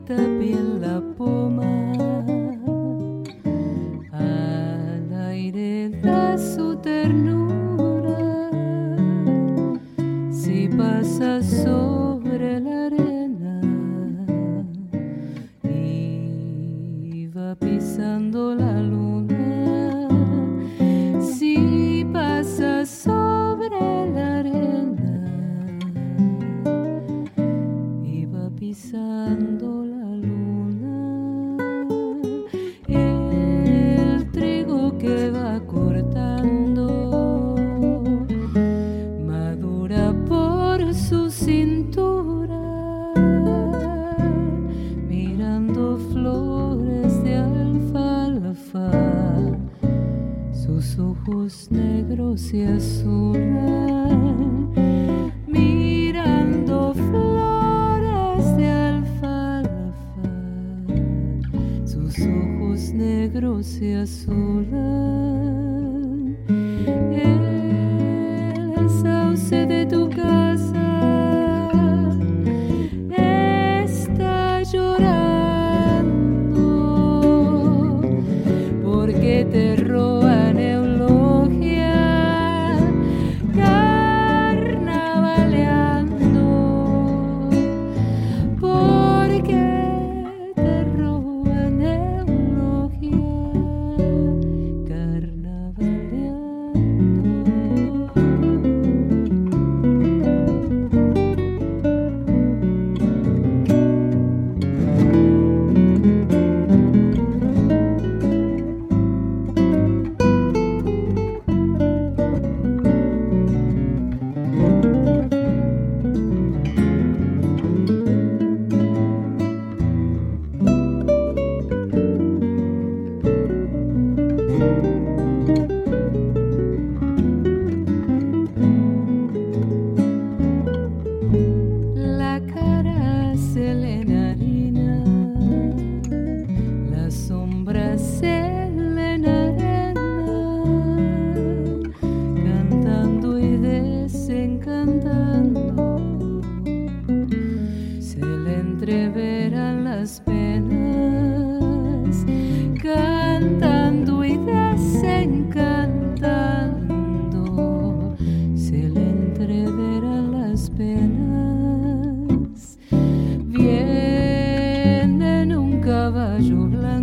tapie en la poma. Al aire da su ternura. Si pasa sobre la arena y va pisando la luna. Si pasa sobre la arena y va pisando la luna, el trigo que va cortando madura por su cintura, mirando flores de alfalfa. Sus ojos negros y azules, mirando flores de alfalfa. Sus ojos negros y azules. El sauce de tu casa está llorando porque te roban eulogia, carnavaleando, porque te roban eulogia, carnavaleando. La cara se le enharina, la sombra se le enarena, cantando y desencantando, se le entreveran las penas, cantando y desencantando, se le entreveran las penas. Viene en un caballo blanco